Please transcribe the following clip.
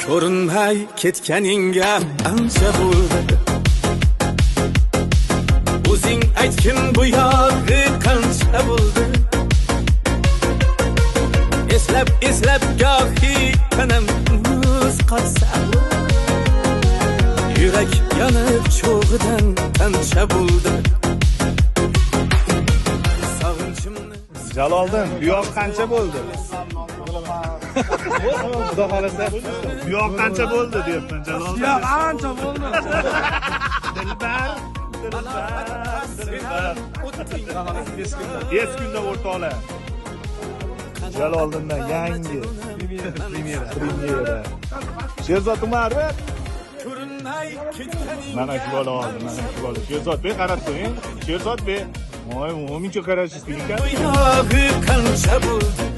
ko'rinmay ketganingga ancha bo'ldi. O'zing aytgin bu yog'i qancha bo'ldi. Eslab gohi tanam muz qotsa, yurak yonib cho'g'idan qancha bo'ldi. Sog'inchimni Jaloliddin, bu yoq qancha bo'ldi? Xudo xolasa, bu yoq qancha bo'ldi deyapman Jaloliddin. Yo'q, ancha bo'ldi. Dilbar. 5 kunda o'rtoqlar. Jaloliddindan yangi premyera. Sherzod Umarov. ko'rinmay ketganingga Mana shu bola oldi, mana shu bola. Sherzodbek qarab turing. Sherzodbek. Voy, mo'mincha qarashingiz ekan. bu yog'i qancha bo'ldi.